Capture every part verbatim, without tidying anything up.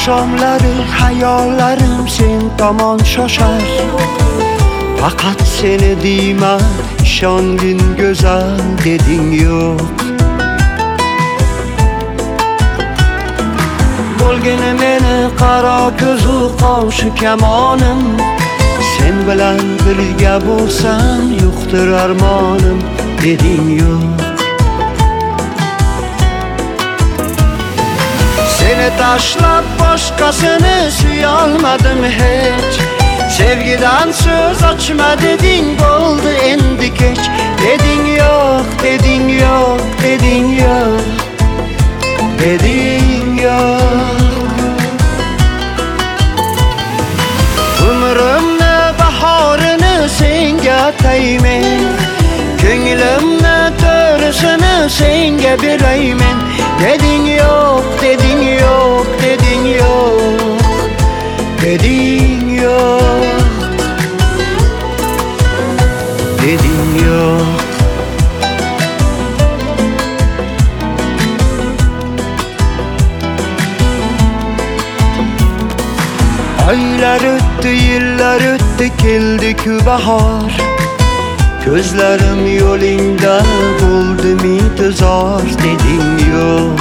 Oqshomlari hayollarim sen tomon shoshar. Faqat seni deyman, ishongin go'zal deding yo'q. Bo'lgini meni qaro ko'zu qoshi kamonim, sen bilan birga bo'lsam yo'qdir armonim deding yo'q. Seni tashlab boshqasini suyolmadim hech. Sevgidan söz ochma deding, bo'ldi endi kech. Deding yo'q, deding yo'q, deding yo'q, deding yo'q. Umrimni bahorini senga ataymen, ko'nglimni to'risini senga beraymen. Deding yo'q, deding yo'q, deding yo'q, deding yo'q, deding yo'q. Oylar o'tdi, yillar o'tdi, keldi-ku bahor. Ko'zlarim yo'lingda bo'ldi intizor deding yo'q.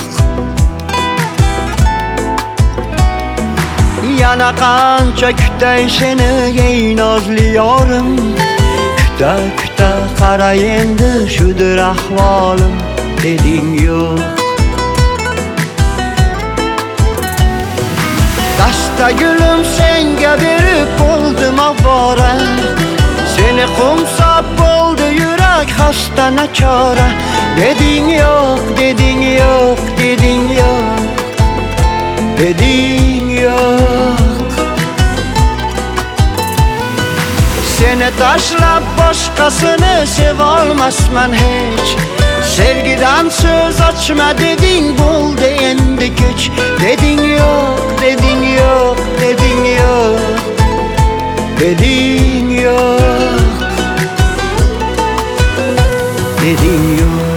Yana qancha kutay seni ey nozli yorim. Kuta kuta qara endi shudir ahvolim deding yo'q. Dasta gulim senga berib bo'ldim avvora. Seni qumsab bo'ldi yurak xasta nachora. Deding yo'q, deding yo'q, deding yo'q, deding yo'q. Seni tashlab boshqasini sevolmasman hech. Sevgidan söz ochma deding, bo'ldi endi kech. Deding yo'q, deding yo'q, deding yo'q, deding yo'q, deding yo'q.